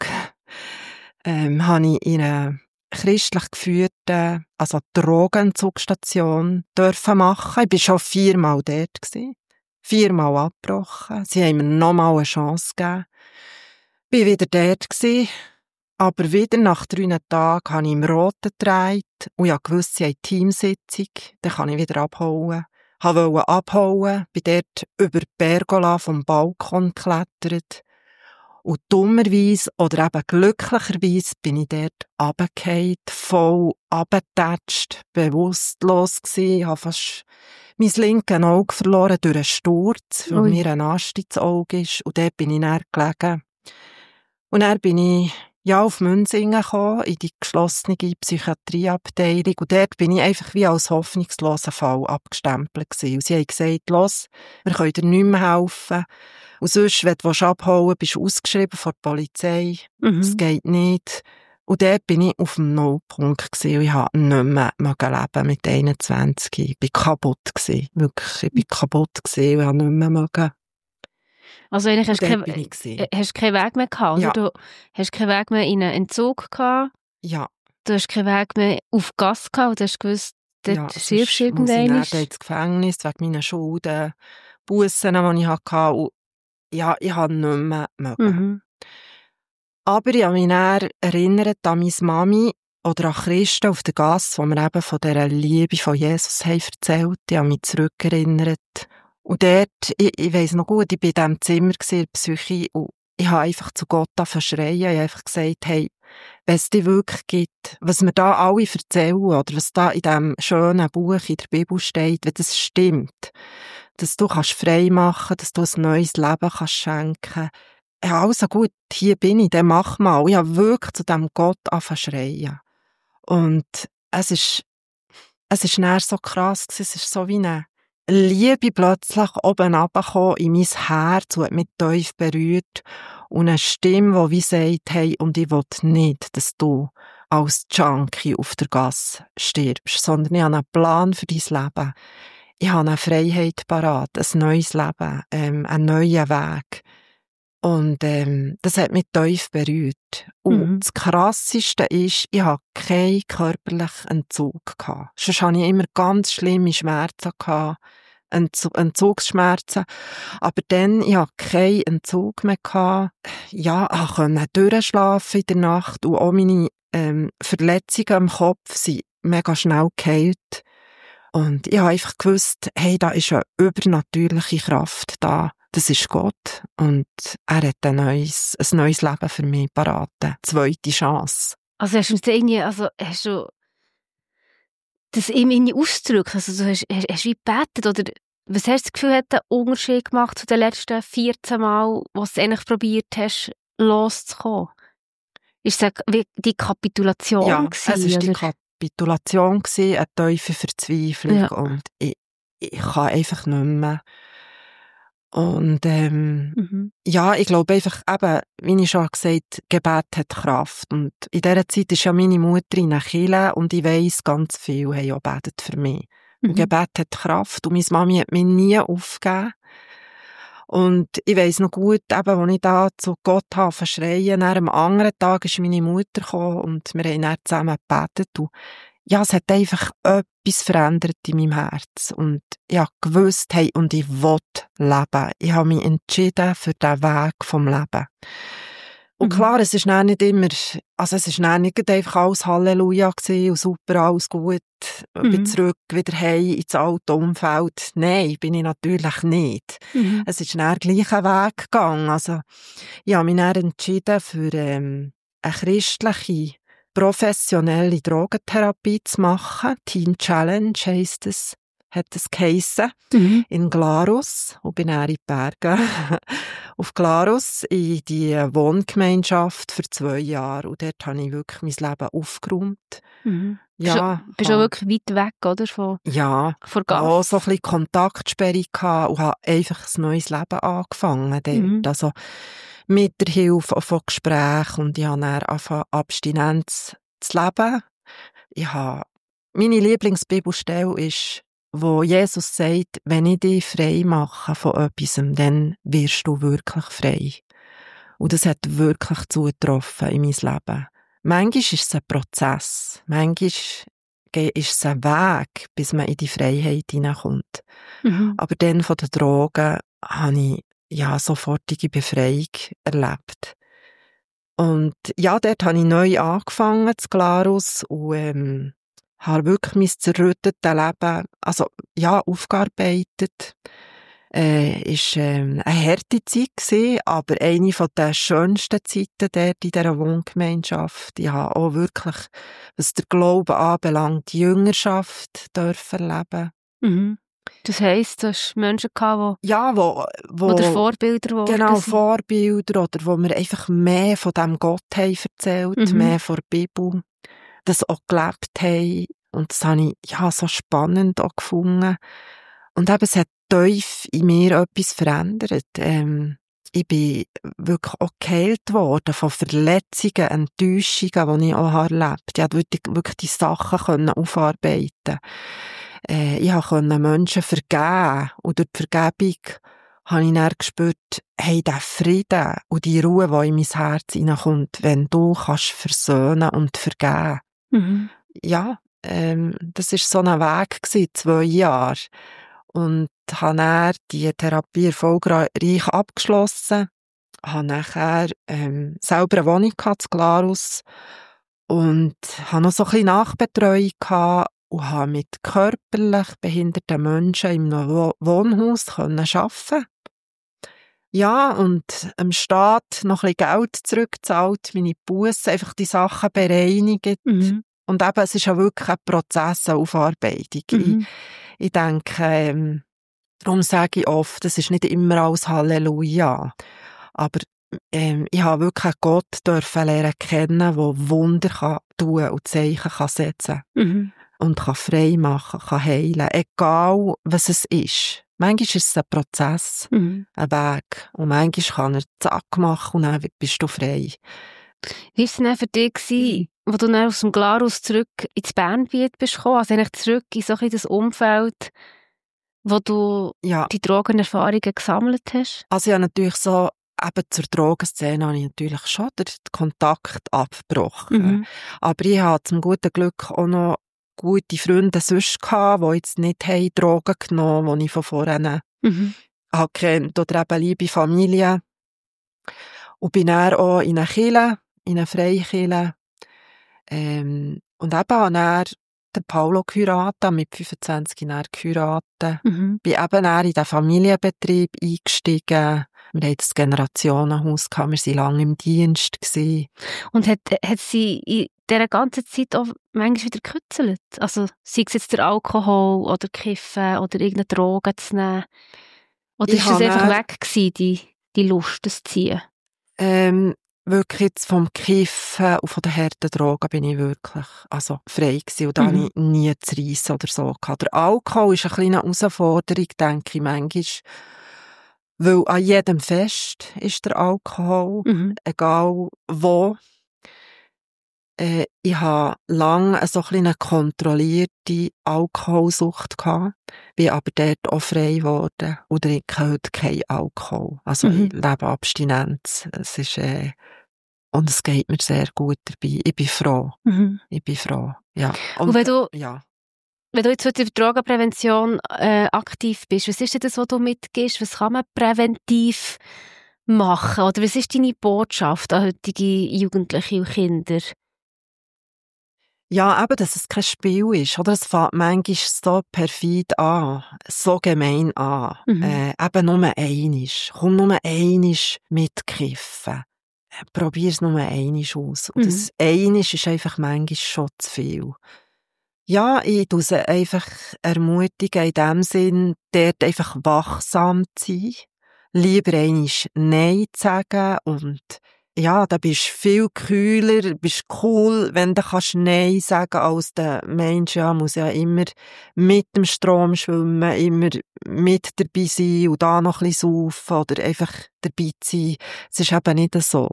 ähm, habe ich in einer christlich geführten, also Drogentzugstation dürfen machen. Ich war schon viermal dort gewesen. Viermal abgebrochen. Sie haben mir nochmal eine Chance gegeben. Ich war wieder dort gewesen. Aber wieder nach drei Tagen habe ich im Roten gedreht und ich wusste, sie haben Teamsitzung. Dann kann ich wieder abhauen. Ich wollte abhauen, bin dort über die Pergola vom Balkon geklettert. Und dummerweise oder eben glücklicherweise bin ich dort runtergefallen, voll runtergetatscht, bewusstlos gewesen. Ich habe fast mein linkes Auge verloren durch einen Sturz, weil Ui. mir ein Ast ins Auge ist. Und dort bin ich dann gelegen. Und dann bin ich ja, auf Münsingen gekommen, in die geschlossene Psychiatrieabteilung. Und dort bin ich einfach wie als hoffnungsloser Fall abgestempelt gewesen. Und sie haben gesagt, los, wir können dir nicht mehr helfen. Und sonst, wenn du abhauen willst, bist du ausgeschrieben von der Polizei. Mhm. Es geht nicht. Und dort bin ich auf dem Nullpunkt gewesen. Und ich habe nicht mehr leben mit einundzwanzig. Ich war kaputt gewesen. Wirklich, ich war kaputt gewesen und habe nicht mehr mögen. Also eigentlich hast du Dort keinen bin ich gewesen. äh, hast keinen Weg mehr gehabt, oder? Ja. Du hast keinen Weg mehr in einen Entzug gehabt, Ja. du hast keinen Weg mehr auf Gas gehabt und du hast gewusst, dort Ja, stirbst sonst du muss ich irgendwann. dann ins Gefängnis wegen meiner Schulden, Bussen, die ich hatte. Und ja, ich habe nicht mehr mögen. Mhm. Aber ich habe mich dann erinnert an meine Mami oder an Christen auf der Gasse, die mir eben von dieser Liebe von Jesus haben erzählt. Ich habe mich zurückerinnert. Und dort, ich, ich weiss noch gut, ich war in diesem Zimmer in der Psyche und ich habe einfach zu Gott verschreien. Ich habe einfach gesagt, hey, wenn es dich wirklich gibt, was mir da alle erzählen oder was da in diesem schönen Buch in der Bibel steht, wenn das stimmt, dass du kannst frei machen, dass du ein neues Leben kannst schenken. Ja, also gut, hier bin ich, dann mach mal. Ich habe wirklich zu diesem Gott angefangen. Und es ist, es ist dann so krass gewesen, es ist so wie eine Liebe plötzlich oben runtergekommen in mein Herz und hat mich tief berührt. Und eine Stimme, die wie sagt, hey, und ich will nicht, dass du als Junkie auf der Gasse stirbst, sondern ich habe einen Plan für dein Leben. Ich habe eine Freiheit parat, ein neues Leben, ähm, einen neuen Weg. Und ähm, das hat mich tief berührt. Und Mhm. das Krasseste ist, ich hatte keinen körperlichen Entzug gehabt. Sonst hatte ich immer ganz schlimme Schmerzen gehabt, Entzug, Entzugsschmerzen. Aber dann, ich hatte keinen Entzug mehr gehabt. Ja, ich konnte durchschlafen in der Nacht und auch meine ähm, Verletzungen am Kopf sind mega schnell geheilt. Und ich habe einfach gewusst, hey, da ist eine übernatürliche Kraft da. Das ist Gott. Und er hat ein neues, ein neues Leben für mich parat. Eine zweite Chance. Also hast du uns irgendwie, also hast du das ihm irgendwie ausdrücken? Also du hast, hast, hast du wie gebetet? Oder was hast du das Gefühl, hat einen Unterschied gemacht zu den letzten vierzehn Mal, wo du eigentlich probiert hast, loszukommen? Ist es wie die Kapitulation ja, gewesen? Es war die oder? Kapitulation, gewesen, eine tiefe Verzweiflung. Ja. Und ich, ich kann einfach nicht mehr. Und ähm, Mhm. ja, ich glaube einfach, eben, wie ich schon gesagt habe, Gebet hat Kraft. Und in dieser Zeit ist ja meine Mutter in der Kirche und ich weiss, ganz viele haben auch gebetet für mich. Mhm. Und Gebet hat Kraft und meine Mami hat mich nie aufgegeben. Und ich weiss noch gut, eben, als ich da zu Gott habe verschreien, dann am anderen Tag ist meine Mutter gekommen und wir haben dann zusammen gebetet. Und ja, es hat einfach etwas verändert in meinem Herz. Und ich habe gewusst, hey, und ich will leben. Ich habe mich entschieden für den Weg vom Leben. Und Mhm. klar, es ist dann nicht immer, also es ist dann nicht einfach alles Halleluja gewesen und super, alles gut, Mhm. bin zurück, wieder heim ins alte Umfeld. Nein, bin ich natürlich nicht. Mhm. Es ist dann gleich einen Weg gegangen. Also, ich habe mich dann entschieden für ähm, eine christliche, professionelle Drogentherapie zu machen. Teen Challenge heisst es, hat es geheissen. Mhm. In Glarus, und bin dann in die Berge, auf Glarus, in die Wohngemeinschaft für zwei Jahre. Und dort habe ich wirklich mein Leben aufgeräumt. Mhm. Ja, Bist du bist auch wirklich weit weg, oder? Von, ja, von auch Gas. so ein bisschen Kontaktsperre gehabt und habe einfach ein neues Leben angefangen dort. Mhm. Also mit der Hilfe von Gesprächen und ich habe dann angefangen, Abstinenz zu leben. Ich habe, meine Lieblingsbibelstelle ist, wo Jesus sagt, wenn ich dich frei mache von etwas, dann wirst du wirklich frei. Und das hat wirklich zugetroffen in mein Leben. Manchmal ist es ein Prozess. Manchmal ist es ein Weg, bis man in die Freiheit hineinkommt. Mhm. Aber dann von den Drogen habe ich ja sofortige Befreiung erlebt. Und ja, dort habe ich neu angefangen, zu Glarus, und ähm, habe wirklich mein zerrüttetes Leben, also ja, aufgearbeitet. Äh, ist ähm, eine harte Zeit gewesen, aber eine von den schönsten Zeiten dort in dieser Wohngemeinschaft. Ich habe auch wirklich, was der Glauben anbelangt, die Jüngerschaft dürfen erleben. Mhm. Das heisst, du hast Menschen gehabt, die, Ja, wo, wo die Vorbilder geworden genau, sind. Vorbilder, oder wo mir einfach mehr von diesem Gott haben erzählt, Mhm. mehr von der Bibel, das auch gelebt haben. Und das habe ich ja so spannend auch gefunden. Und eben, es hat tief in mir etwas verändert. Ähm, ich bin wirklich auch geheilt worden von Verletzungen, Enttäuschungen, die ich auch erlebt habe. Ich konnte wirklich, wirklich die Sachen aufarbeiten. Äh, ich konnte Menschen vergeben. Und durch die Vergebung habe ich dann gespürt, hey, der Frieden und die Ruhe, die in mein Herz hineinkommt, wenn du kannst versöhnen und vergeben. Mhm. Ja, ähm, das war so ein Weg gewesen, zwei Jahre. Und habe dann die Therapie erfolgreich abgeschlossen, habe nachher ähm, selber eine Wohnung gehabt, in Glarus, und habe noch so ein bisschen Nachbetreuung gehabt und habe mit körperlich behinderten Menschen in einem Wo- Wohnhaus können arbeiten. Ja, und dem Staat noch ein bisschen Geld zurückgezahlt, meine Bussen, einfach die Sachen bereinigt. Mhm. Und eben, es ist ja wirklich ein Prozess, eine Aufarbeitung. Mhm. Ich, ich denke, ähm, darum sage ich oft, das ist nicht immer alles Halleluja. Aber ähm, ich habe wirklich einen Gott dürfen lernen kennen, der Wunder kann tun und Zeichen kann setzen Mhm. und kann frei machen, kann heilen, egal was es ist. Manchmal ist es ein Prozess, Mhm. ein Weg. Und manchmal kann er zack machen und dann bist du frei. Wie war es denn für dich, gewesen, wo du dann aus dem Glarus zurück ins Bernbiet bist gekommen, also eigentlich zurück in so ein bisschen das Umfeld, wo du Ja, die Drogenerfahrungen gesammelt hast? also ich habe natürlich so, eben zur Drogenszene habe ich natürlich schon den Kontakt abgebrochen. Mhm. Aber ich hatte zum guten Glück auch noch gute Freunde sonst gehabt, die jetzt nicht haben Drogen genommen haben, die ich von vorhin Mhm. habe kennt, oder eben liebe Familie. Und bin dann auch in eine Kirche, in eine Freikirche, ähm, und eben habe dann den Paulo geheiratet, mit fünfundzwanzig dann geheiratet. Mhm. Bin eben dann in den Familienbetrieb eingestiegen. Wir hatten das Generationenhaus gehabt, wir waren lange im Dienst gewesen. Und hat, hat sie in dieser ganzen Zeit auch manchmal wieder gekützelt? Also sei es jetzt der Alkohol oder Kiffen oder irgendeine Droge zu nehmen? Oder Ich ist das habe einfach dann- weg gewesen, die, die Lust, das zu ziehen? Ähm, wirklich jetzt vom Kiffen und von den harten Drogen bin ich wirklich also frei gewesen. Und da Mhm. habe ich nie zu reissen oder so gehabt. Der Alkohol ist eine kleine Herausforderung, denke ich manchmal. Weil an jedem Fest ist der Alkohol, Mhm. egal wo. Äh, ich habe lange so ein eine kontrollierte Alkoholsucht gehabt, bin aber dort auch frei geworden und trinke heute keinen Alkohol. Also Mhm. ich lebe Abstinenz. Es ist, äh, und es geht mir sehr gut dabei. Ich bin froh. Mhm. Ich bin froh. Ja. Und wenn du, ja. wenn du jetzt heute in der Drogenprävention äh, aktiv bist, was ist denn das, was du mitgibst? Was kann man präventiv machen? Oder was ist deine Botschaft an heutige Jugendliche und Kinder? Ja, eben, dass es kein Spiel ist, oder? Es fängt manchmal so perfid an, so gemein an. Mhm. Äh, eben nur einisch. Komm nur einisch mitkiffen. Äh, Probier's nur einisch aus. Und Mhm. das einisch ist einfach manchmal schon zu viel. Ja, ich tue sie einfach ermutigen, in dem Sinn, dort einfach wachsam zu sein. Lieber einisch Nein zu sagen und ja, da bist du viel kühler, bist cool, wenn du kannst Nein sagen, als der Mensch, ja, muss ja immer mit dem Strom schwimmen, immer mit dabei sein und da noch ein bisschen saufen oder einfach dabei sein. Es ist eben nicht so.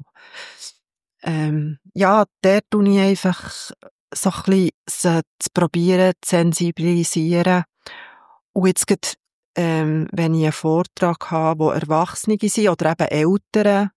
Ähm, ja, dort tue ich einfach so ein bisschen sie zu probieren, zu sensibilisieren. Und jetzt gerade, ähm, wenn ich einen Vortrag habe, wo Erwachsene sind oder eben Eltern,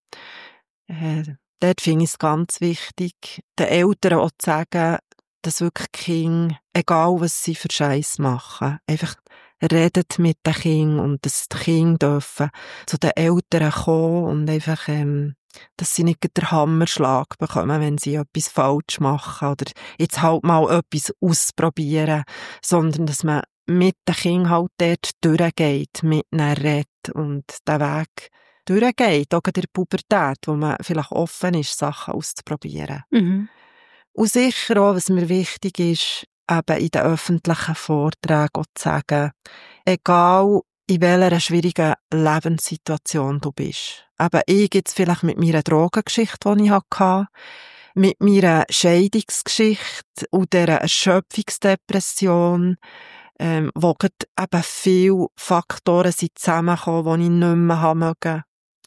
äh, dort finde ich es ganz wichtig, den Eltern auch zu sagen, dass wirklich die Kinder, egal was sie für Scheiß machen, einfach redet mit den Kindern und dass die Kinder dürfen zu den Eltern kommen und einfach, ähm, dass sie nicht gleich den Hammerschlag bekommen, wenn sie etwas falsch machen oder jetzt halt mal etwas ausprobieren, sondern dass man mit den Kindern halt dort durchgeht, mit ihnen redet und den Weg durchgeht, auch in der Pubertät, wo man vielleicht offen ist, Sachen auszuprobieren. Mhm. Und sicher auch, was mir wichtig ist, eben in den öffentlichen Vorträgen auch zu sagen, egal in welcher schwierigen Lebenssituation du bist. Eben ich jetzt vielleicht mit meiner Drogengeschichte, die ich hatte, mit meiner Scheidungsgeschichte und dieser Erschöpfungsdepression, ähm, wo gerade eben viele Faktoren sind zusammengekommen, die ich nicht mehr haben mögen.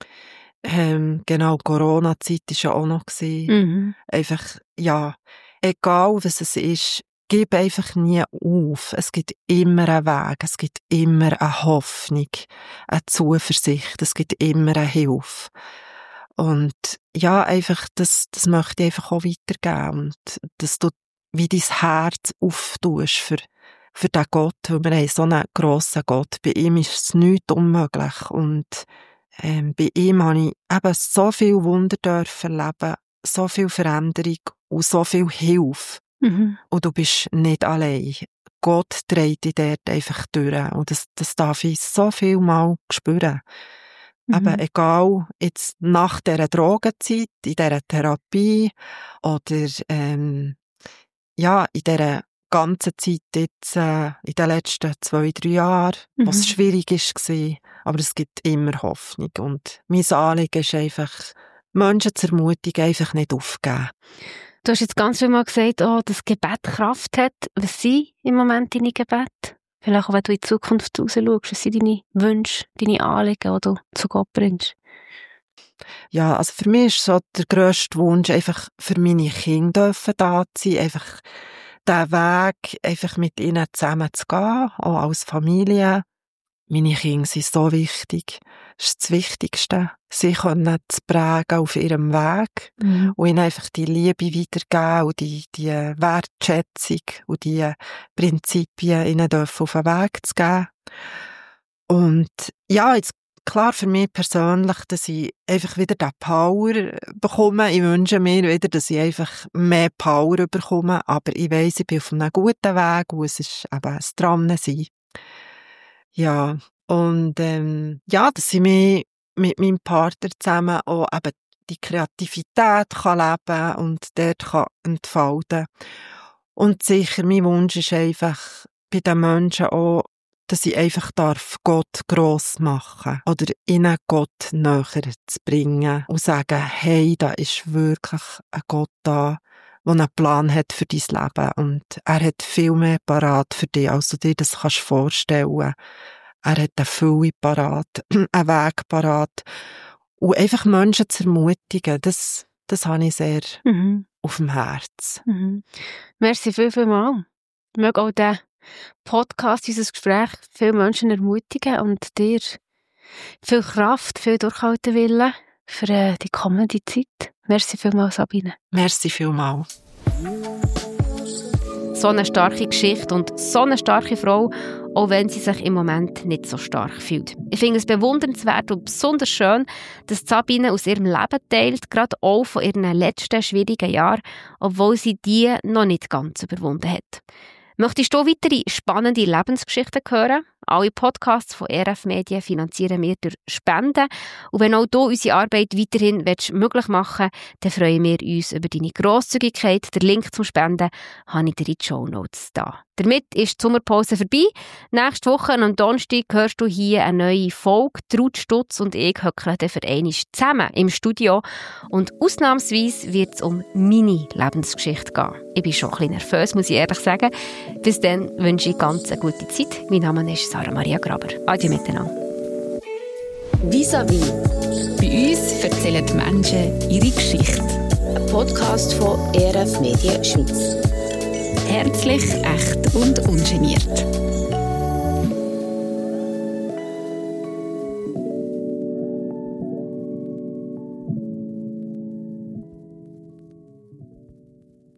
Ähm, genau, Corona-Zeit war ja auch noch gewesen. Mhm. Einfach, ja, egal was es ist, gib einfach nie auf. Es gibt immer einen Weg, es gibt immer eine Hoffnung, eine Zuversicht, es gibt immer eine Hilfe. Und ja, einfach, das, das möchte ich einfach auch weitergeben. Und dass du wie dein Herz auftust für, für den Gott, weil wir haben so einen grossen Gott. Bei ihm ist es nichts unmöglich. Und ähm, bei ihm habe ich eben so viel Wunder dürfen erleben, so viel Veränderung und so viel Hilfe. Mhm. Und du bist nicht allein. Gott trägt dich dort einfach durch. Und das, das darf ich so viel Mal spüren. Mhm. Eben, egal, jetzt nach dieser Drogenzeit, in dieser Therapie oder ähm, ja, in dieser ganzen Zeit jetzt, äh, in den letzten zwei, drei Jahren, Mhm. wo es schwierig war, aber es gibt immer Hoffnung. Und mein Anliegen ist einfach, Menschen zu ermutigen, einfach nicht aufgeben. Du hast jetzt ganz viel Mal gesagt, oh, dass Gebet Kraft hat. Was sind im Moment deine Gebete? Vielleicht auch, wenn du in die Zukunft raus schaust, was sind deine Wünsche, deine Anliegen, die du zu Gott bringst? Ja, also für mich ist so der grösste Wunsch, einfach für meine Kinder dürfen da zu sein, einfach den Weg einfach mit ihnen zusammen zu gehen, auch als Familie. Meine Kinder sind so wichtig. Das ist das Wichtigste. Sie können zu prägen auf ihrem Weg mhm. und ihnen einfach die Liebe weitergeben und die, die Wertschätzung und die Prinzipien ihnen dürfen auf den Weg zu geben. Und ja, jetzt klar für mich persönlich, dass ich einfach wieder den Power bekomme. Ich wünsche mir wieder, dass ich einfach mehr Power bekomme, aber ich weiss, ich bin auf einem guten Weg und es ist eben ein Dransein. Ja, und ähm, ja, dass ich mich mit meinem Partner zusammen auch eben die Kreativität kann leben und dort kann entfalten. Und sicher, mein Wunsch ist einfach bei den Menschen auch, dass ich einfach darf Gott gross machen oder ihnen Gott näher zu bringen und sagen, hey, da ist wirklich ein Gott da, der einen Plan hat für dein Leben und er hat viel mehr parat für dich, als du dir das kannst vorstellen. Er hat eine Fülle parat, einen Weg parat und einfach Menschen zu ermutigen, das, das habe ich sehr mhm. auf dem Herz. Mhm. Merci viel, viel mal. Ich möge auch den Podcast, dieses Gespräch, viele Menschen ermutigen und dir viel Kraft, viel Durchhaltewillen für äh, die kommende Zeit. Merci vielmals, Sabine. Merci vielmals. So eine starke Geschichte und so eine starke Frau, auch wenn sie sich im Moment nicht so stark fühlt. Ich finde es bewundernswert und besonders schön, dass Sabine aus ihrem Leben teilt, gerade auch von ihren letzten schwierigen Jahren, obwohl sie die noch nicht ganz überwunden hat. Möchtest du weitere spannende Lebensgeschichten hören? Alle Podcasts von E R F Medien finanzieren wir durch Spenden. Und wenn auch du unsere Arbeit weiterhin möglich machen willst, dann freuen wir uns über deine Grosszügigkeit. Der Link zum Spenden habe ich dir in die Shownotes da. Damit ist die Sommerpause vorbei. Nächste Woche am Donnerstag hörst du hier eine neue Folge. Ruth Stutz und ich hockeln dann für einmal zusammen im Studio. Und ausnahmsweise wird es um meine Lebensgeschichte gehen. Ich bin schon ein bisschen nervös, muss ich ehrlich sagen. Bis dann wünsche ich ganz eine gute Zeit. Mein Name ist Sarah Maria Graber. Adieu miteinander. Vis-à-vis. Bei uns erzählen die Menschen ihre Geschichte. Ein Podcast von E R F Medien Schweiz. Herzlich, echt und